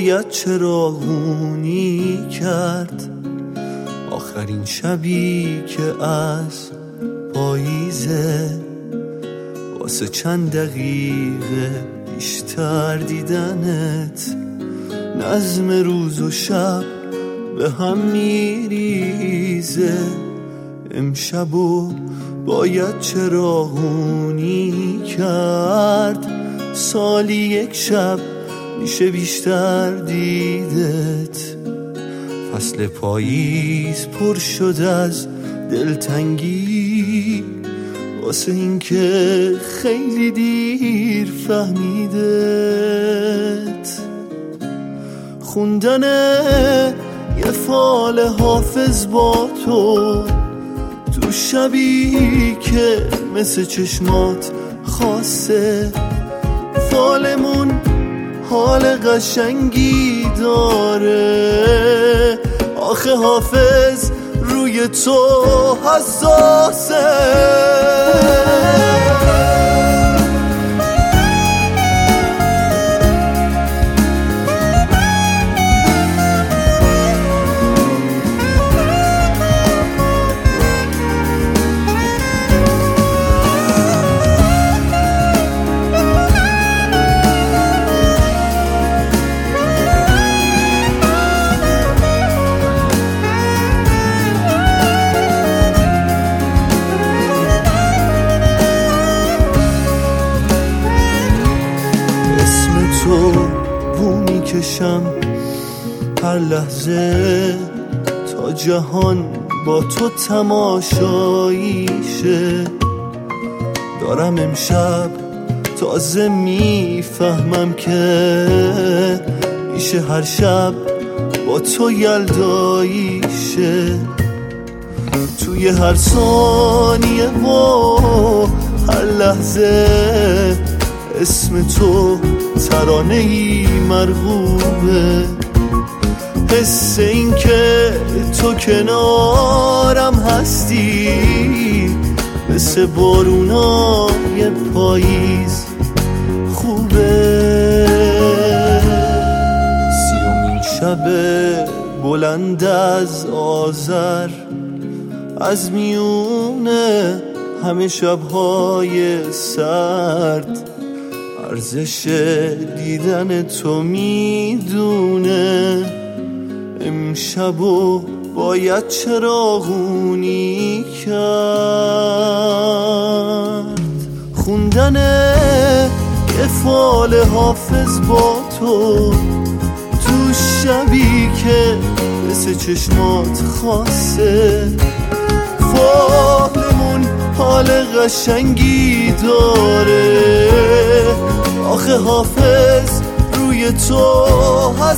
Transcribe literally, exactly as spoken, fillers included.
باید چراغونی کرد. آخرین شبی که از پاییزه، واسه چند دقیقه بیشتر دیدنت. نظم روز و شب به هم میریزه. امشبو باید چراغونی کرد. سالی یک شب میشه بیشتر دیدت. فصل پاییز پر شد از دلتنگی، واسه این که خیلی دیر فهمیدت. خوندن یه فال حافظ با تو تو شبی که مثل چشمات خاصه. فالمون حال قشنگی داره، آخه حافظ روی تو حساسه. تو بو میکشم هر لحظه، تا جهان با تو تماشاییشه. دارم امشب تازه میفهمم که میشه هر شب با تو یلداییشه. توی هر ثانیه و هر لحظه اسم تو ترانه‌ای مرغوبه. حس این که تو کنارم هستی مثل بارونای پاییز خوبه. سیومین شب بلند از آذر، از میونه همه شب‌های سرد، ارزش دیدن تو میدونه. امشبو باید چراغونی کرد. خوندن یه فال حافظ با تو تو شبی که مثل چشمات خاصه. فالمون حال قشنگی داره، آخه حافظ روی تو